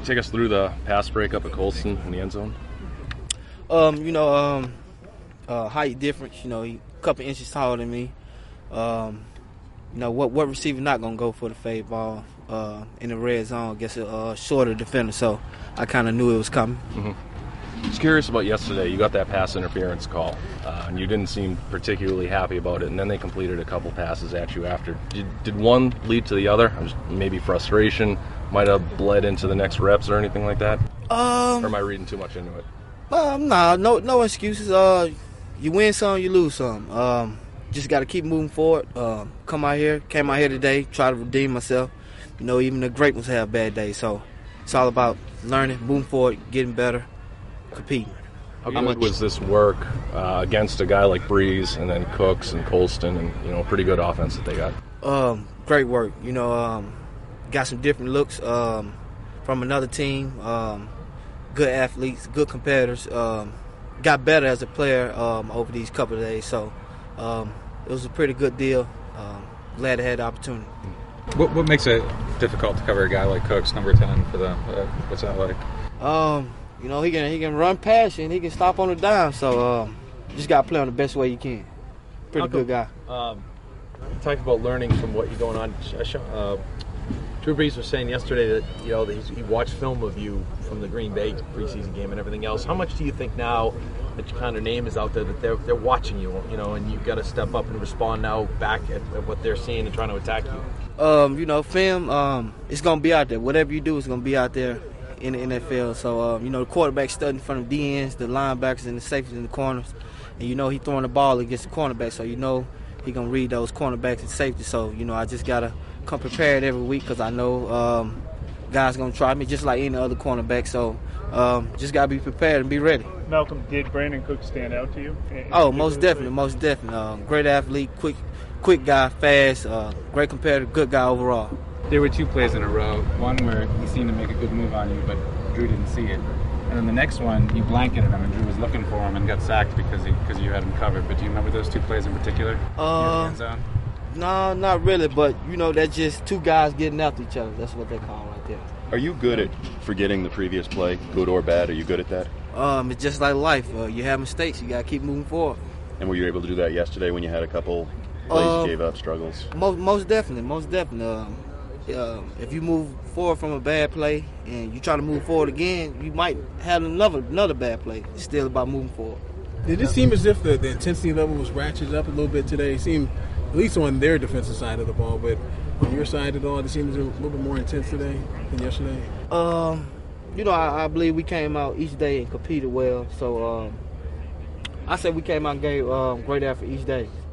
take us through the pass breakup at Colston in the end zone? Height difference. He a couple inches taller than me. What receiver not gonna go for the fade ball in the red zone against a shorter defender? So I kind of knew it was coming. Mm-hmm. I was curious about yesterday. You got that pass interference call, and you didn't seem particularly happy about it. And then they completed a couple passes at you after. Did one lead to the other? Maybe frustration might have bled into the next reps or anything like that. Or am I reading too much into it? No excuses. You win some, you lose some. Just got to keep moving forward. Came out here today, try to redeem myself. Even the great ones have bad days. So it's all about learning, moving forward, getting better, competing. How good was this work against a guy like Breeze and then Cooks and Colston and pretty good offense that they got? Great work. Got some different looks from another team. Good athletes, good competitors. Got better as a player over these couple of days. So it was a pretty good deal. Glad I had the opportunity. What makes it difficult to cover a guy like Cooks, number 10 for them? What's that like? He can run past you and he can stop on the dime. So just got to play on the best way you can. Pretty good guy. You talked about learning from what you're going on. Drew Brees was saying yesterday that he watched film of you from the Green Bay preseason game and everything else. How much do you think now that your kind of name is out there that they're watching you, and you've got to step up and respond now back at what they're seeing and trying to attack you? Film, it's gonna be out there. Whatever you do, it's gonna be out there in the NFL. So the quarterback studying in front of the DNs, the linebackers, and the safeties in the corners, and he throwing the ball against the cornerback. So he gonna read those cornerbacks and safeties. So I just gotta come prepared every week because I know guys gonna try me just like any other cornerback. So just gotta be prepared and be ready. Malcolm, did Brandon Cook stand out to you? Most definitely. Great athlete, quick guy, fast, great competitor, good guy overall. There were 2 plays in a row. One where he seemed to make a good move on you, but Drew didn't see it. And then the next one, you blanketed him, and Drew was looking for him and got sacked because you had him covered. But do you remember those 2 plays in particular? In the end zone? No, not really. But that's just 2 guys getting after each other. That's what they call it right there. Are you good at forgetting the previous play, good or bad? Are you good at that? It's just like life. You have mistakes. You got to keep moving forward. And were you able to do that yesterday when you had a couple plays you gave up, struggles? Most definitely. If you move forward from a bad play and you try to move forward again, you might have another bad play. It's still about moving forward. Did it seem as if the intensity level was ratcheted up a little bit today? It seemed, at least on their defensive side of the ball, but on your side at all, it seems a little bit more intense today than yesterday? I believe we came out each day and competed well. So I said we came out and gave great effort each day.